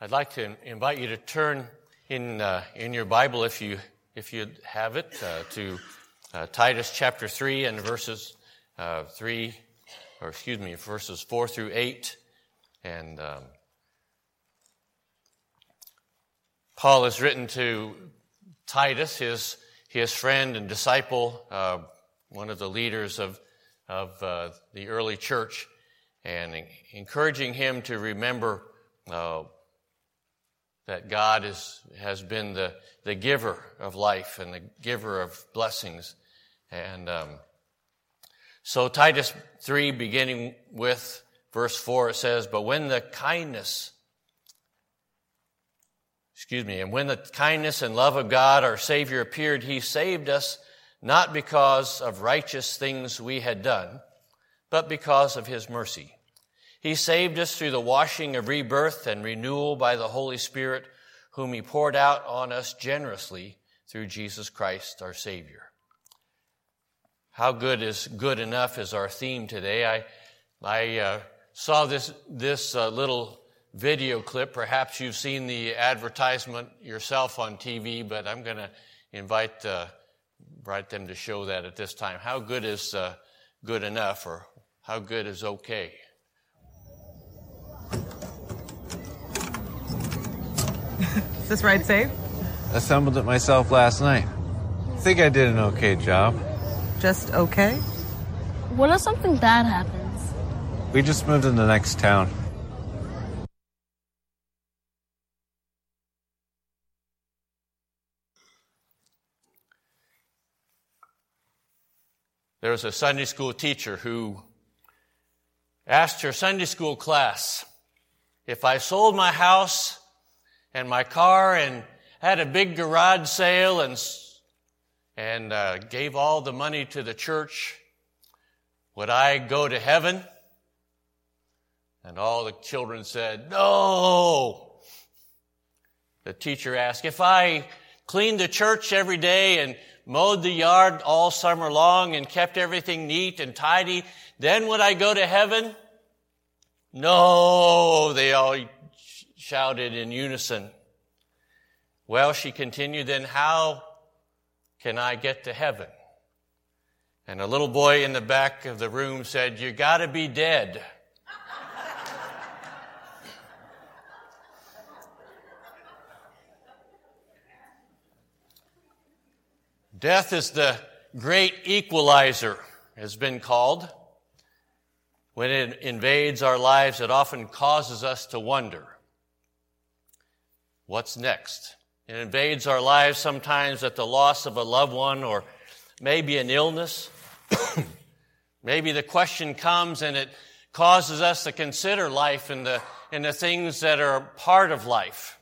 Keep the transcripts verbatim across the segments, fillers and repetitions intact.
I'd like to invite you to turn in uh, in your Bible, if you if you have it, uh, to uh, Titus chapter three and verses uh, three, or excuse me, verses four through eight. And um, Paul has written to Titus, his his friend and disciple, uh, one of the leaders of of uh, the early church, and encouraging him to remember uh, that God is has been the, the giver of life and the giver of blessings. And um, so Titus three, beginning with verse four, it says, But when the kindness, excuse me, and when the kindness and love of God, our Savior, appeared, He saved us not because of righteous things we had done, but because of His mercy. He saved us through the washing of rebirth and renewal by the Holy Spirit, whom He poured out on us generously through Jesus Christ, our Savior. How good is good enough is our theme today. I I uh, saw this this uh, little video clip. Perhaps you've seen the advertisement yourself on T V, but I'm going to invite uh, invite them to show that at this time. How good is uh, good enough, or how good is okay? Is this ride safe? Assembled it myself last night. I think I did an okay job. Just okay? What if something bad happens? We just moved in the next town. There was a Sunday school teacher who asked her Sunday school class, if I sold my house and my car and had a big garage sale and and uh, gave all the money to the church, would I go to heaven? And all the children said, no. The teacher asked, if I cleaned the church every day and mowed the yard all summer long and kept everything neat and tidy, then would I go to heaven? No, they all shouted in unison. Well, she continued, then how can I get to heaven? And a little boy in the back of the room said, you gotta be dead. Death is the great equalizer, has been called. When it invades our lives, it often causes us to wonder, what's next? It invades our lives sometimes at the loss of a loved one, or maybe an illness. Maybe the question comes and it causes us to consider life and the, and the things that are part of life.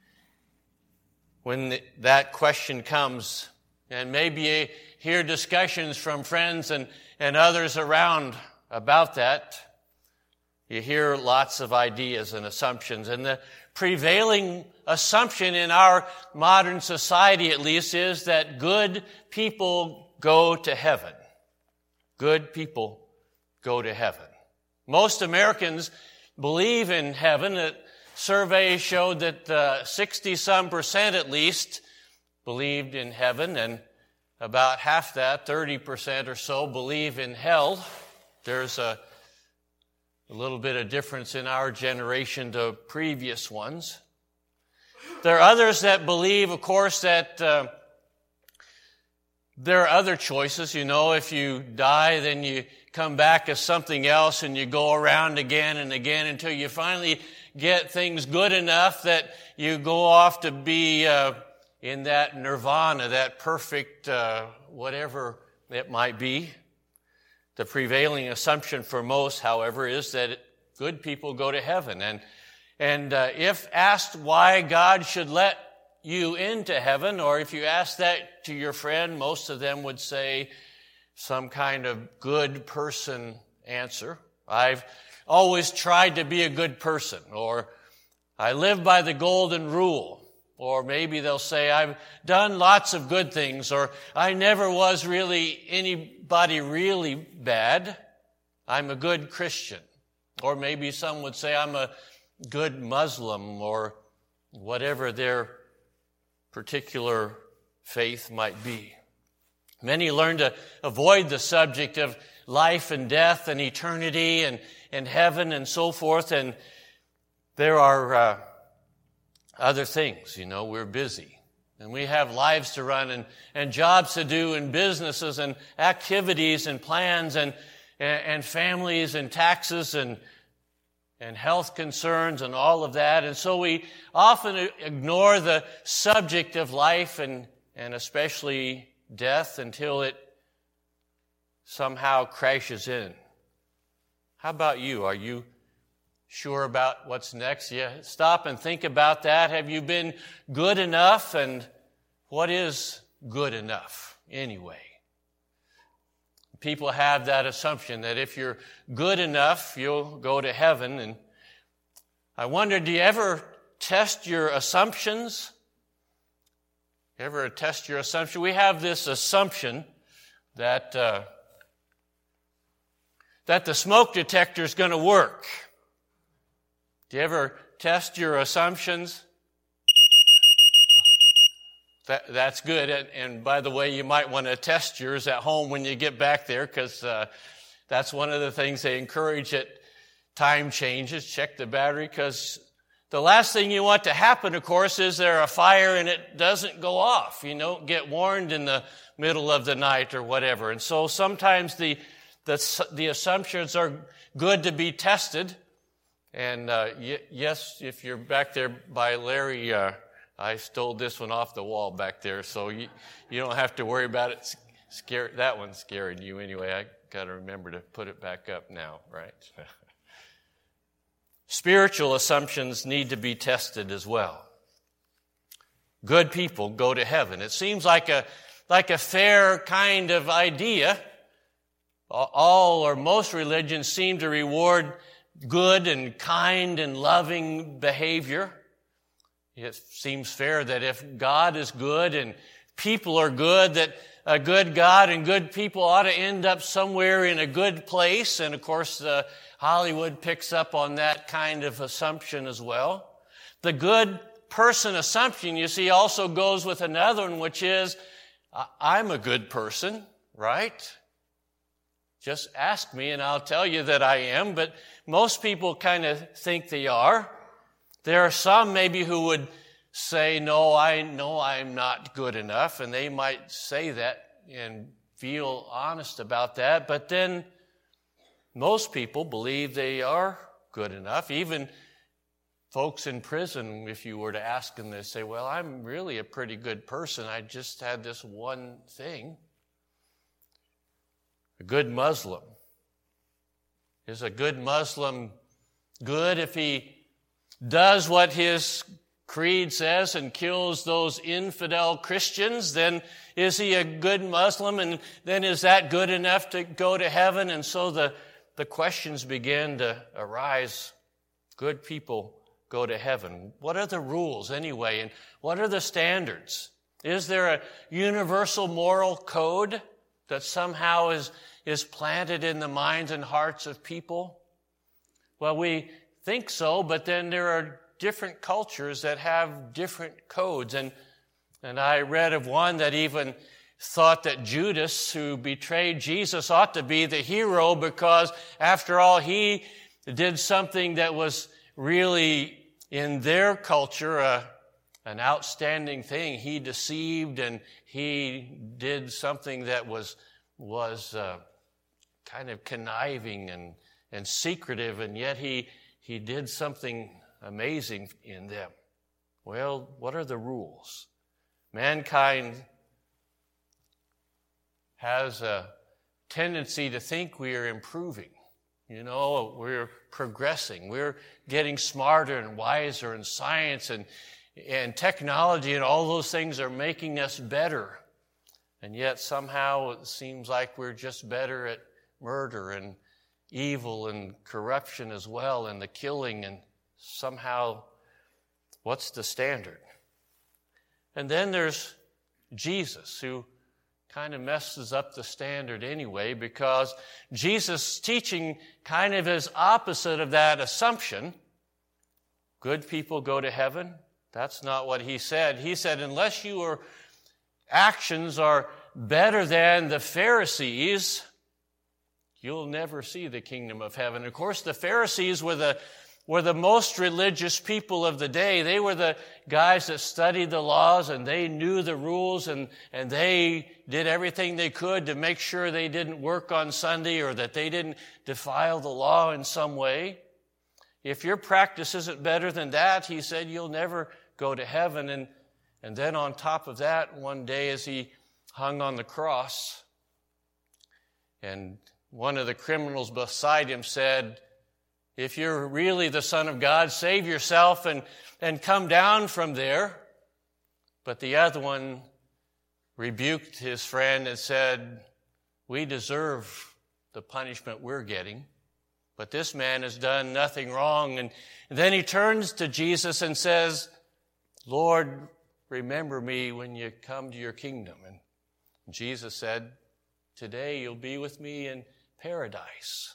When the, that question comes, and maybe you hear discussions from friends and, and others around about that, you hear lots of ideas and assumptions. And the prevailing assumption in our modern society, at least, is that good people go to heaven. Good people go to heaven. Most Americans believe in heaven. A survey showed that uh, sixty-some percent at least believed in heaven, and about half that, thirty percent or so, believe in hell. There's a, a little bit of difference in our generation to previous ones. There are others that believe, of course, that uh, there are other choices. You know, if you die, then you come back as something else and you go around again and again until you finally get things good enough that you go off to be uh, in that nirvana, that perfect uh, whatever it might be. The prevailing assumption for most, however, is that good people go to heaven. And and uh, if asked why God should let you into heaven, or if you ask that to your friend, most of them would say some kind of good person answer. I've always tried to be a good person, or I live by the golden rule. Or maybe they'll say, I've done lots of good things, or I never was really anybody really bad. I'm a good Christian. Or maybe some would say I'm a good Muslim, or whatever their particular faith might be. Many learn to avoid the subject of life and death and eternity and, and heaven and so forth, and there are uh, other things. You know, we're busy. And we have lives to run and, and jobs to do and businesses and activities and plans and, and, and families and taxes and, and health concerns and all of that. And so we often ignore the subject of life and, and especially death until it somehow crashes in. How about you? Are you sure about what's next? Yeah, stop and think about that. Have you been good enough? And what is good enough anyway? People have that assumption that if you're good enough, you'll go to heaven. And I wonder, do you ever test your assumptions? Ever test your assumption? We have this assumption that uh, that the smoke detector is going to work. Do you ever test your assumptions? That, that's good. And, and by the way, you might want to test yours at home when you get back there, because uh, that's one of the things they encourage at time changes. Check the battery, because the last thing you want to happen, of course, is there a fire and it doesn't go off. You don't get warned in the middle of the night or whatever. And so sometimes the the, the assumptions are good to be tested. And uh, y- yes, if you're back there by Larry, uh, I stole this one off the wall back there, so you, you don't have to worry about it. Scare, that one scared you anyway. I got to remember to put it back up now, right? Spiritual assumptions need to be tested as well. Good people go to heaven. It seems like a like a fair kind of idea. All or most religions seem to reward good and kind and loving behavior. It seems fair that if God is good and people are good, that a good God and good people ought to end up somewhere in a good place. And of course, uh, Hollywood picks up on that kind of assumption as well. The good person assumption, you see, also goes with another one, which is, I'm a good person, right? Just ask me and I'll tell you that I am, but most people kind of think they are. There are some maybe who would say, no, I know I'm not good enough, and they might say that and feel honest about that, but then most people believe they are good enough. Even folks in prison, if you were to ask them, they say, well, I'm really a pretty good person. I just had this one thing. A good Muslim. Is a good Muslim good if he does what his creed says and kills those infidel Christians? Then is he a good Muslim? And then is that good enough to go to heaven? And so the, the questions begin to arise. Good people go to heaven. What are the rules anyway? And what are the standards? Is there a universal moral code that somehow is, is planted in the minds and hearts of people? Well, we think so, but then there are different cultures that have different codes. And, and I read of one that even thought that Judas, who betrayed Jesus, ought to be the hero because, after all, he did something that was really, in their culture, uh, an outstanding thing. He deceived and he did something that was was uh, kind of conniving and, and secretive, and yet he he did something amazing in them. Well, what are the rules? Mankind has a tendency to think we are improving. You know, we're progressing. We're getting smarter and wiser, and science and, and technology and all those things are making us better. And yet somehow it seems like we're just better at murder and evil and corruption as well, and the killing, and somehow what's the standard? And then there's Jesus, who kind of messes up the standard anyway, because Jesus' teaching kind of is opposite of that assumption. Good people go to heaven, That's not what he said. He said, unless your actions are better than the Pharisees, you'll never see the kingdom of heaven. Of course, the Pharisees were the were the most religious people of the day. They were the guys that studied the laws, and they knew the rules, and, and they did everything they could to make sure they didn't work on Sunday or that they didn't defile the law in some way. If your practice isn't better than that, he said, you'll never go to heaven. And, and then on top of that, one day as he hung on the cross, and one of the criminals beside him said, if you're really the Son of God, save yourself and, and come down from there. But the other one rebuked his friend and said, we deserve the punishment we're getting, but this man has done nothing wrong. And then he turns to Jesus and says, Lord, remember me when you come to your kingdom. And Jesus said, today you'll be with me in paradise.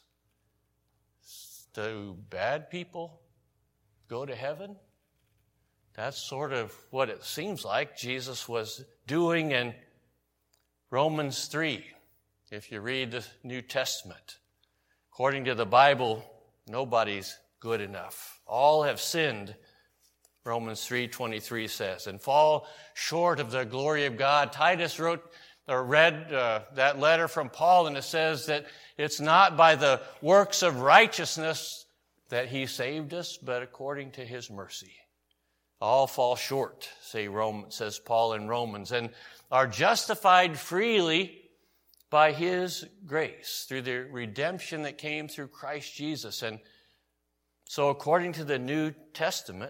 Do bad people go to heaven? That's sort of what it seems like Jesus was doing in Romans three. If you read the New Testament, according to the Bible, nobody's good enough. All have sinned, Romans three twenty-three says, and fall short of the glory of God. Titus wrote or read uh, that letter from Paul, and it says that it's not by the works of righteousness that he saved us, but according to his mercy. All fall short, say Rome, says Paul in Romans, and are justified freely by his grace through the redemption that came through Christ Jesus. And so according to the New Testament,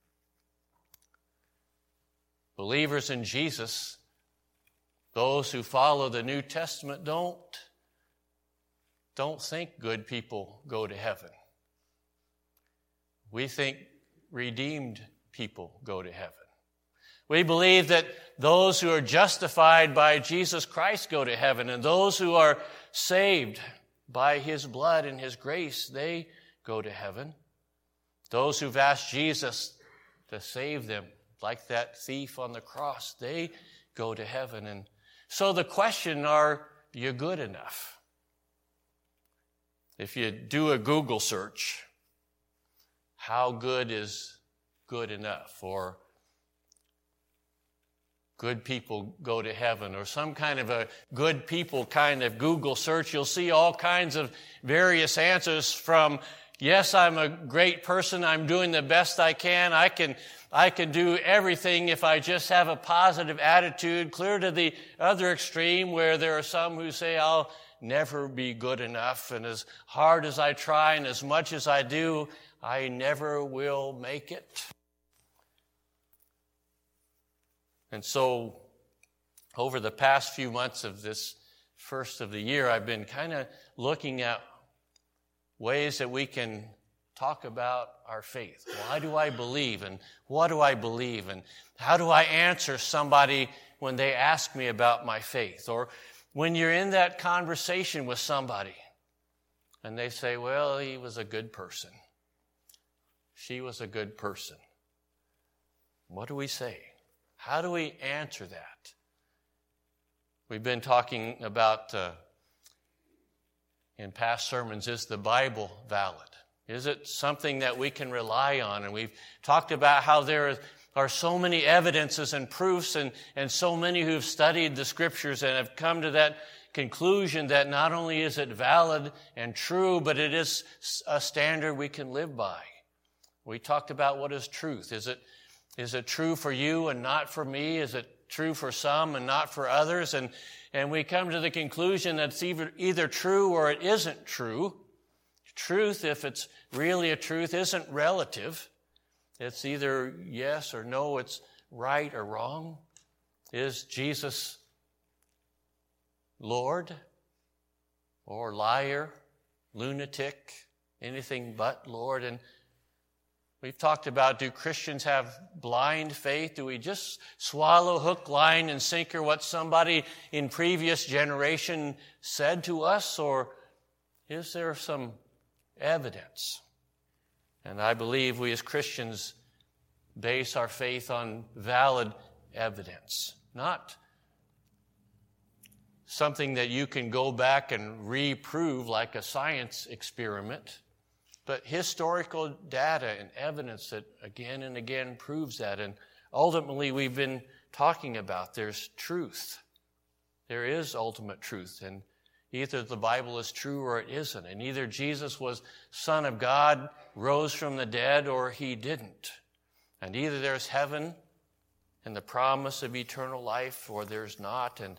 believers in Jesus, those who follow the New Testament, don't, don't think good people go to heaven. We think redeemed people go to heaven. We believe that those who are justified by Jesus Christ go to heaven, and those who are saved by his blood and his grace, they go to heaven. Those who've asked Jesus to save them, like that thief on the cross, they go to heaven. And so the question, are you good enough? If you do a Google search, how good is good enough? Or good people go to heaven, or some kind of a good people kind of Google search, you'll see all kinds of various answers from, yes, I'm a great person, I'm doing the best I can, I can I can do everything if I just have a positive attitude, clear to the other extreme where there are some who say, I'll never be good enough, and as hard as I try and as much as I do, I never will make it. And so over the past few months of this first of the year, I've been kind of looking at ways that we can talk about our faith. Why do I believe, and what do I believe, and how do I answer somebody when they ask me about my faith? Or when you're in that conversation with somebody and they say, well, he was a good person. She was a good person. What do we say? How do we answer that? We've been talking about, uh, in past sermons, is the Bible valid? Is it something that we can rely on? And we've talked about how there are so many evidences and proofs, and, and so many who've studied the Scriptures and have come to that conclusion that not only is it valid and true, but it is a standard we can live by. We talked about what is truth. Is it Is it true for you and not for me? Is it true for some and not for others? And and we come to the conclusion that it's either, either true or it isn't true. Truth, if it's really a truth, isn't relative. It's either yes or no, it's right or wrong. Is Jesus Lord or liar, lunatic, anything but Lord? And we've talked about, do Christians have blind faith? Do we just swallow hook, line, and sinker what somebody in previous generation said to us? Or is there some evidence? And I believe we as Christians base our faith on valid evidence, not something that you can go back and reprove like a science experiment, but historical data and evidence that again and again proves that. And ultimately, we've been talking about there's truth. There is ultimate truth, and either the Bible is true or it isn't. And either Jesus was Son of God, rose from the dead, or he didn't. And either there's heaven and the promise of eternal life, or there's not. And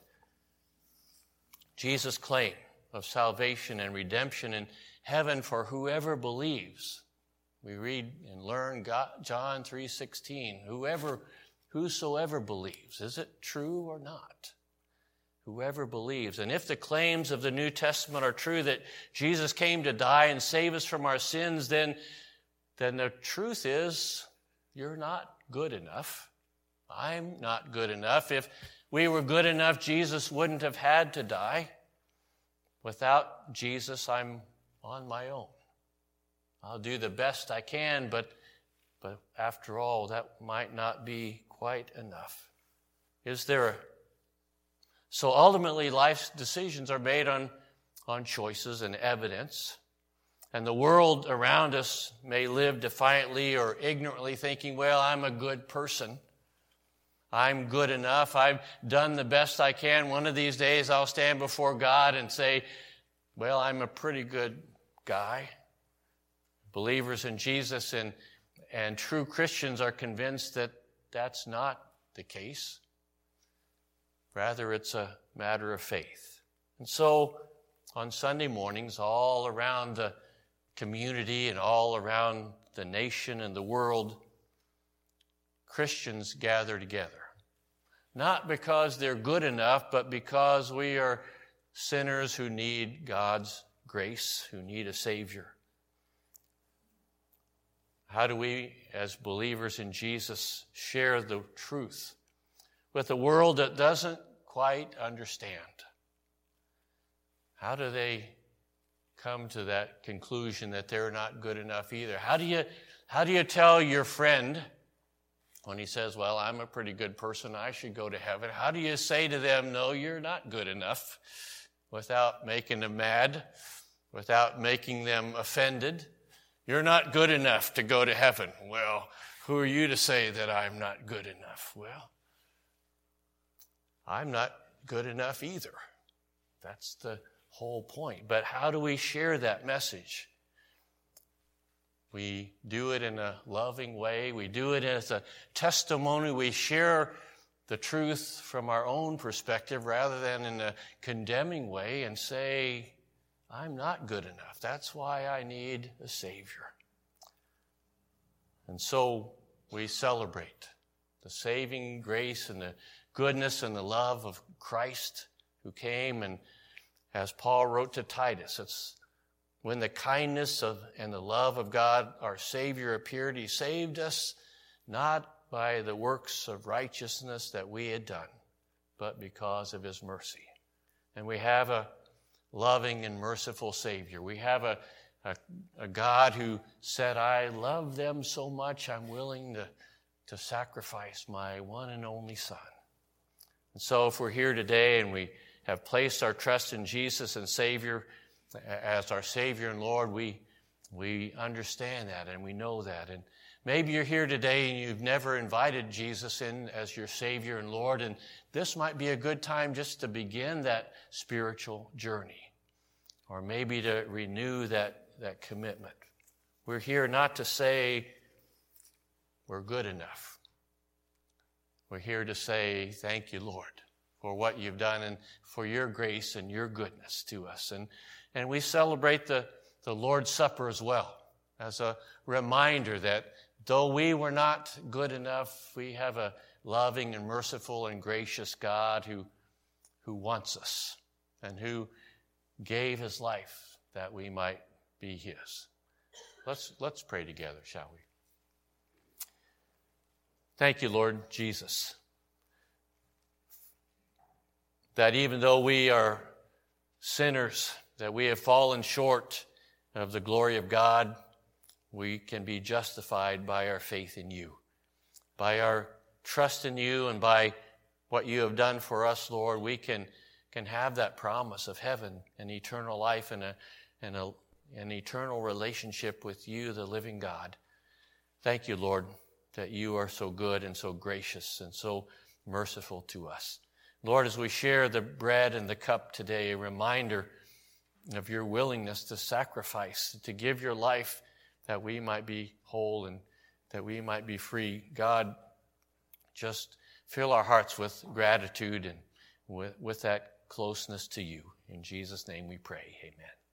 Jesus' claim of salvation and redemption in heaven for whoever believes. We read and learn God, John three sixteen, whoever, whosoever believes. Is it true or not? Whoever believes. And if the claims of the New Testament are true, that Jesus came to die and save us from our sins, then, then the truth is you're not good enough. I'm not good enough. If we were good enough, Jesus wouldn't have had to die. Without Jesus, I'm on my own. I'll do the best I can, but, but after all, that might not be quite enough. Is there a So ultimately, life's decisions are made on, on choices and evidence. And the world around us may live defiantly or ignorantly thinking, well, I'm a good person. I'm good enough. I've done the best I can. One of these days I'll stand before God and say, well, I'm a pretty good guy. Believers in Jesus and, and true Christians are convinced that that's not the case. Rather, it's a matter of faith. And so, on Sunday mornings, all around the community and all around the nation and the world, Christians gather together. Not because they're good enough, but because we are sinners who need God's grace, who need a Savior. How do we, as believers in Jesus, share the truth with a world that doesn't quite understand? How do they come to that conclusion that they're not good enough either? How do you, how do you tell your friend when he says, well, I'm a pretty good person, I should go to heaven? How do you say to them, no, you're not good enough, without making them mad, without making them offended? You're not good enough to go to heaven. Well, who are you to say that I'm not good enough? Well, I'm not good enough either. That's the whole point. But how do we share that message? We do it in a loving way. We do it as a testimony. We share the truth from our own perspective rather than in a condemning way and say, I'm not good enough. That's why I need a Savior. And so we celebrate the saving grace and the goodness and the love of Christ who came, and as Paul wrote to Titus, it's when the kindness of and the love of God, our Savior, appeared, he saved us not by the works of righteousness that we had done, but because of his mercy. And we have a loving and merciful Savior. We have a, a, a God who said, I love them so much, I'm willing to, to sacrifice my one and only Son. And so if we're here today and we have placed our trust in Jesus and Savior as our Savior and Lord, we we understand that and we know that. And maybe you're here today and you've never invited Jesus in as your Savior and Lord, and this might be a good time just to begin that spiritual journey, or maybe to renew that, that commitment. We're here not to say we're good enough. We're here to say, thank you, Lord, for what you've done and for your grace and your goodness to us. And, and we celebrate the, the Lord's Supper as well as a reminder that though we were not good enough, we have a loving and merciful and gracious God who, who wants us and who gave his life that we might be his. Let's, let's pray together, shall we? Thank you, Lord Jesus, that even though we are sinners, that we have fallen short of the glory of God, we can be justified by our faith in you. by our trust in you and by what you have done for us, Lord, we can, can have that promise of heaven and eternal life and, a, and a, an eternal relationship with you, the living God. Thank you, Lord, that you are so good and so gracious and so merciful to us. Lord, as we share the bread and the cup today, a reminder of your willingness to sacrifice, to give your life that we might be whole and that we might be free. God, just fill our hearts with gratitude and with, with that closeness to you. In Jesus' name we pray. Amen.